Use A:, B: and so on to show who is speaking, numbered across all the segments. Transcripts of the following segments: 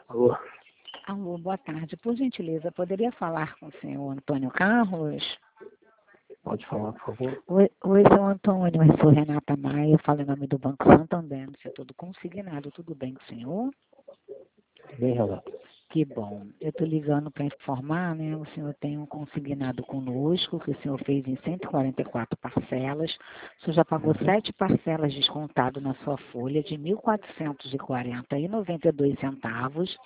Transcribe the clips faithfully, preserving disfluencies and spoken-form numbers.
A: Alô?
B: Alô, boa tarde. Por gentileza, poderia falar com o senhor Antônio Carlos?
A: Pode falar, por favor.
B: Oi, oi, seu Antônio. Eu sou Renata Maia, eu falo em nome do Banco Santander, no setor do consignado. Tudo bem com o senhor?
A: Bem, Renata.
B: Que bom. Eu estou ligando para informar, né? O senhor tem um consignado conosco, que o senhor fez em cento e quarenta e quatro parcelas. O senhor já pagou
A: Uhum.
B: sete parcelas descontado na sua folha de mil quatrocentos e quarenta reais e noventa e dois centavos.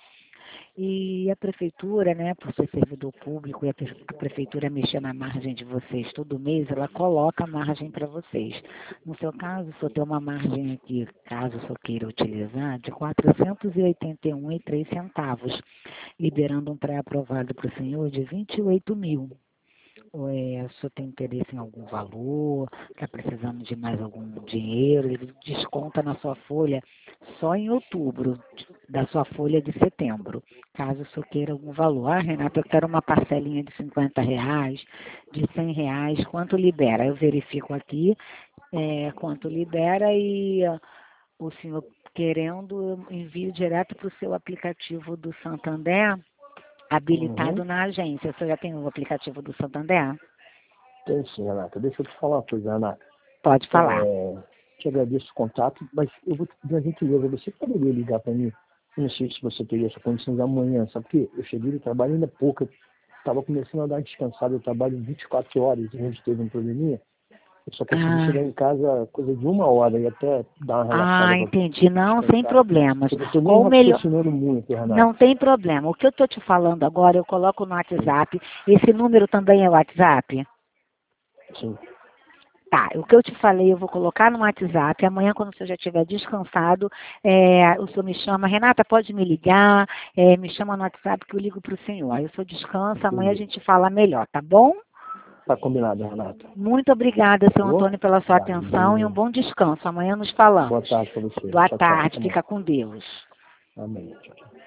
B: E a prefeitura, né, por ser servidor público, e a, pre- a prefeitura mexer na margem de vocês todo mês, ela coloca a margem para vocês. No seu caso, o senhor tem uma margem aqui, caso o senhor queira utilizar, de quatrocentos e oitenta e um reais e três centavos, liberando um pré-aprovado para o senhor de vinte e oito mil. Ou é, o senhor tem interesse em algum valor, está precisando de mais algum dinheiro, ele desconta na sua folha só em outubro, da sua folha de setembro, caso o senhor queira algum valor. Ah, Renata, eu quero uma parcelinha de cinquenta reais, de cem reais, quanto libera? Eu verifico aqui é, quanto libera e ah, o senhor querendo, eu envio direto para o seu aplicativo do Santander, habilitado
A: Uhum.
B: na agência. Você já tem o aplicativo do Santander?
A: Tem sim, Renata. Deixa eu te falar uma coisa, Renata.
B: Pode falar.
A: É, te agradeço o contato, mas eu vou te pedir uma gentileza. Você poderia ligar para mim? Eu não sei se você teria essa condição de amanhã, sabe por quê? Eu cheguei do trabalho ainda pouco. Estava começando a dar uma descansada. Eu trabalho vinte e quatro horas e a gente teve um probleminha. Eu só consegui
B: Ah,
A: chegar em casa coisa de uma hora e até dar uma relaxada
B: ah,
A: para
B: entendi. Não, sem
A: descansar.
B: problemas.
A: Eu não estou nem
B: Ou melhor,
A: raciocinando muito, Renata.
B: não tem problema. O que eu estou te falando agora, eu coloco no WhatsApp. Esse número também é WhatsApp?
A: Sim.
B: Tá, o que eu te falei eu vou colocar no WhatsApp. Amanhã, quando você já estiver descansado, é, o senhor me chama. Renata, pode me ligar? É, me chama no WhatsApp que eu ligo para o senhor. Aí o senhor descansa, amanhã a
A: Entendi.
B: gente fala melhor, tá bom?
A: Tá combinado, Renata.
B: Muito obrigada, seu
A: Falou?
B: Antônio, pela sua atenção e um
A: Valeu.
B: bom descanso. Amanhã nos
A: Boa
B: falamos.
A: tarde para você.
B: Boa
A: Tchau, tchau.
B: tarde,
A: Até mais.
B: fica com Deus.
A: Amém. Tchau, tchau.